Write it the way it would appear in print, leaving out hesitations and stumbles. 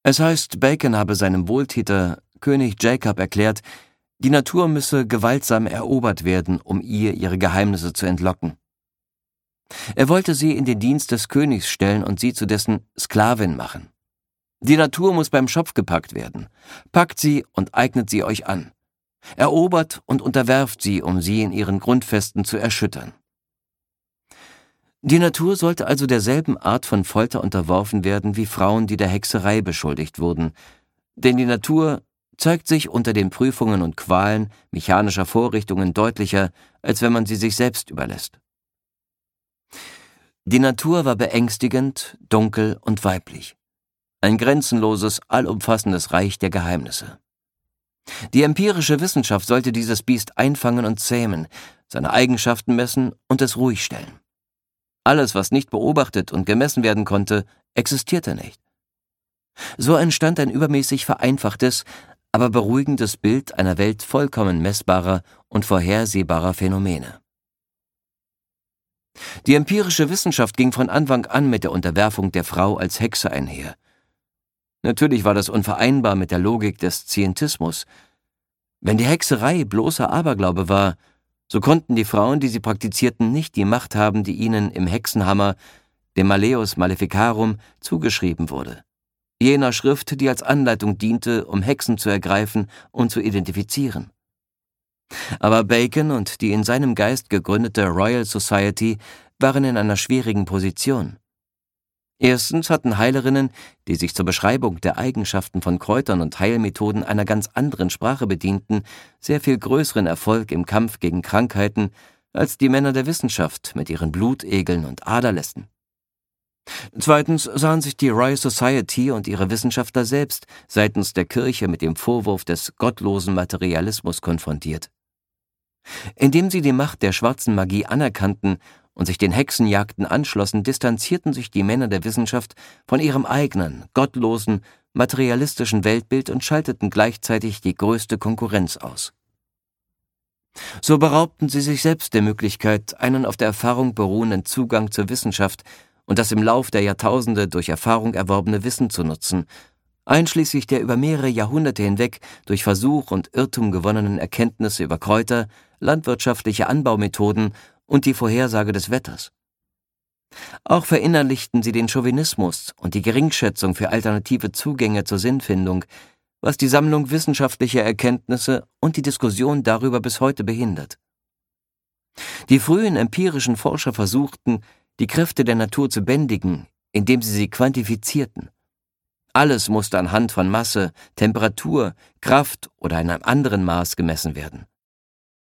Es heißt, Bacon habe seinem Wohltäter König Jacob erklärt, die Natur müsse gewaltsam erobert werden, um ihr ihre Geheimnisse zu entlocken. Er wollte sie in den Dienst des Königs stellen und sie zu dessen Sklavin machen. Die Natur muss beim Schopf gepackt werden. Packt sie und eignet sie euch an. Erobert und unterwerft sie, um sie in ihren Grundfesten zu erschüttern. Die Natur sollte also derselben Art von Folter unterworfen werden wie Frauen, die der Hexerei beschuldigt wurden, denn die Natur zeigt sich unter den Prüfungen und Qualen mechanischer Vorrichtungen deutlicher, als wenn man sie sich selbst überlässt. Die Natur war beängstigend, dunkel und weiblich. Ein grenzenloses, allumfassendes Reich der Geheimnisse. Die empirische Wissenschaft sollte dieses Biest einfangen und zähmen, seine Eigenschaften messen und es ruhig stellen. Alles, was nicht beobachtet und gemessen werden konnte, existierte nicht. So entstand ein übermäßig vereinfachtes, aber beruhigendes Bild einer Welt vollkommen messbarer und vorhersehbarer Phänomene. Die empirische Wissenschaft ging von Anfang an mit der Unterwerfung der Frau als Hexe einher. Natürlich war das unvereinbar mit der Logik des Scientismus. Wenn die Hexerei bloßer Aberglaube war, so konnten die Frauen, die sie praktizierten, nicht die Macht haben, die ihnen im Hexenhammer, dem Malleus Maleficarum, zugeschrieben wurde. Jener Schrift, die als Anleitung diente, um Hexen zu ergreifen und zu identifizieren. Aber Bacon und die in seinem Geist gegründete Royal Society waren in einer schwierigen Position. Erstens hatten Heilerinnen, die sich zur Beschreibung der Eigenschaften von Kräutern und Heilmethoden einer ganz anderen Sprache bedienten, sehr viel größeren Erfolg im Kampf gegen Krankheiten als die Männer der Wissenschaft mit ihren Blutegeln und Aderlässen. Zweitens sahen sich die Royal Society und ihre Wissenschaftler selbst seitens der Kirche mit dem Vorwurf des gottlosen Materialismus konfrontiert. Indem sie die Macht der schwarzen Magie anerkannten und sich den Hexenjagden anschlossen, distanzierten sich die Männer der Wissenschaft von ihrem eigenen, gottlosen, materialistischen Weltbild und schalteten gleichzeitig die größte Konkurrenz aus. So beraubten sie sich selbst der Möglichkeit, einen auf der Erfahrung beruhenden Zugang zur Wissenschaft und das im Lauf der Jahrtausende durch Erfahrung erworbene Wissen zu nutzen, einschließlich der über mehrere Jahrhunderte hinweg durch Versuch und Irrtum gewonnenen Erkenntnisse über Kräuter, landwirtschaftliche Anbaumethoden und die Vorhersage des Wetters. Auch verinnerlichten sie den Chauvinismus und die Geringschätzung für alternative Zugänge zur Sinnfindung, was die Sammlung wissenschaftlicher Erkenntnisse und die Diskussion darüber bis heute behindert. Die frühen empirischen Forscher versuchten, die Kräfte der Natur zu bändigen, indem sie quantifizierten. Alles musste anhand von Masse, Temperatur, Kraft oder in einem anderen Maß gemessen werden.